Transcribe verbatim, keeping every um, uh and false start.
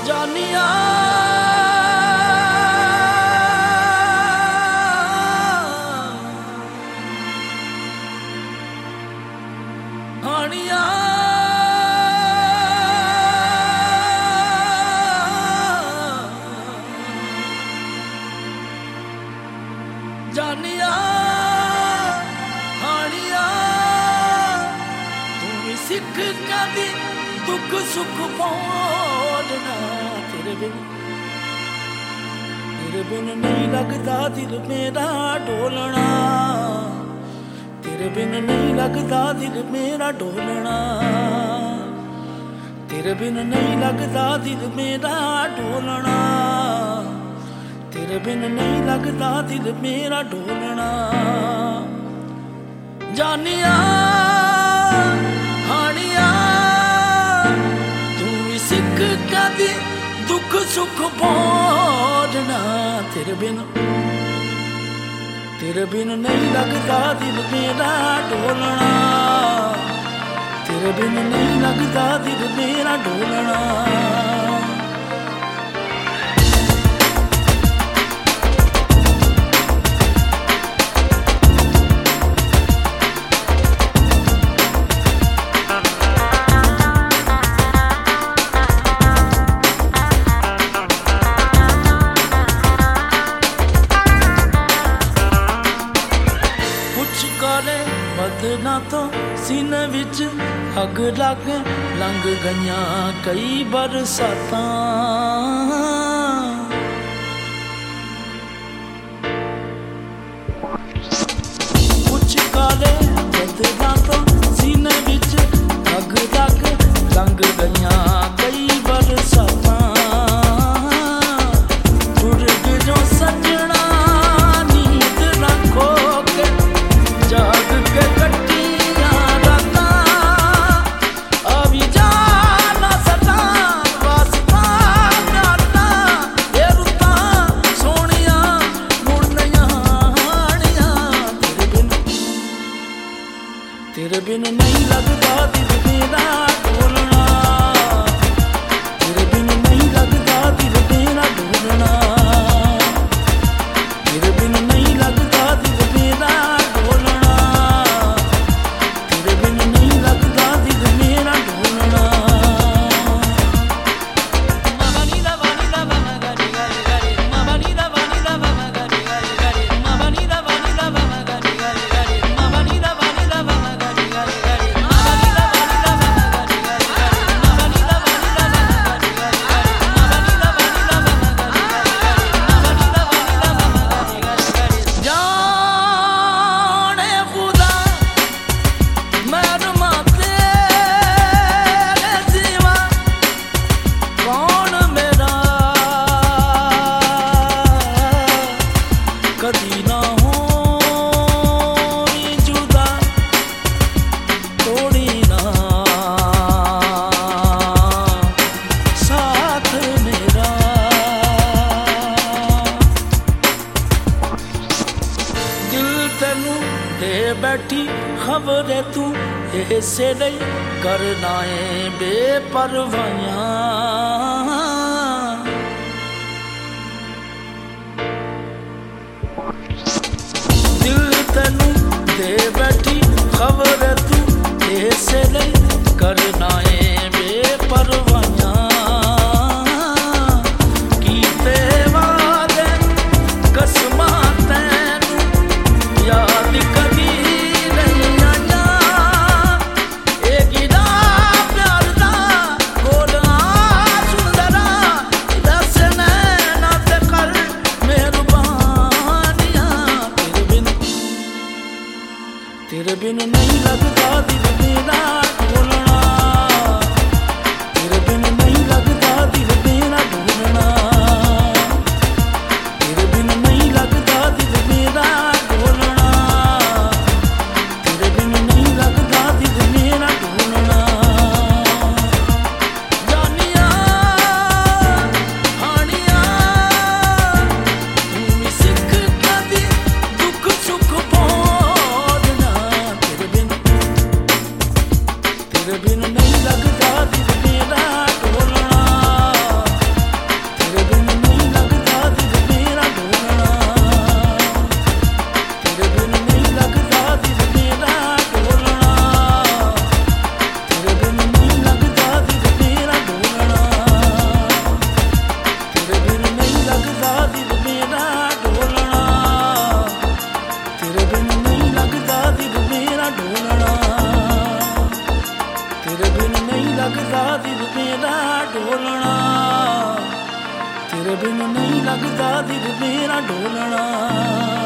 जानिया हानिया जानिया हानिया तू भी सिख कदी दुख सुख पौड़ना तेरे बिन तेरे बिन नहीं लगता दिल मेरा डोलना तेरे बिन नहीं लगता दिल मेरा डोलना तेरे बिन नहीं लगता दिल मेरा डोलना तेरे बिन नहीं लगता दिल मेरा डोलना जानिया हानिया तू भी सिख कदी दुख सुख पौड़ना तेरे बिन तेरे बिन नहीं लगता दिल मेरा डोलना तेरे बिन नहीं लगता दिल मेरा डोलना बदना तो सीने विच अग लग लंघ गईया कई बरसातां कुछ काले बदना तो सीने विच अग लग लंघ गईया कई बरसातां तुरग जो सजना नींद रखो के जाग के कट्टिया राता अभी जाना सता वास्ता नाता ये रुता सोनिया मुड़निया हानिया तेरे बिन तेरे बिन नहीं लगता दिल मेरा डोलना तेरे बिन नहीं लगता दिल मेरा डोलना तेरे बिन नहीं लगता दिल मेरा कदी ना हो जुदा तोड़ी ना साथ मेरा दिल तेनू दे बैठी खबर तू ऐसे नहीं करना है बेपरवाहियां तेनू दे बैठी खबर तू ऐसे नहीं करना है बेपरवाहियां कीते वादे कसमां तैनू याद कदी नहीं आया ए गिरा प्यार दा बोला सुंदरा दस नैना ते कर मेहरबानियां तेरे बिन तेरे बिन नहीं लगता दिल मेरा डोलना तेरे बिन नहीं लगता दिल मेरा डोलना तेरे बिन नहीं लगता दिल मेरा डोलना तेरे बिन नहीं लगता दिल मेरा डोलना जानिया हानिया तू भी सिख कदी दुख सुख पौड़ना तेरे बिन तेरे बिन नहीं लगता दिल मेरा डोलना ਢੋਲਣਾ ਤੇਰੇ ਬਿਨ ਨਹੀਂ ਲੱਗਦਾ ਦਿਲ ਮੇਰਾ ਢੋਲਣਾ।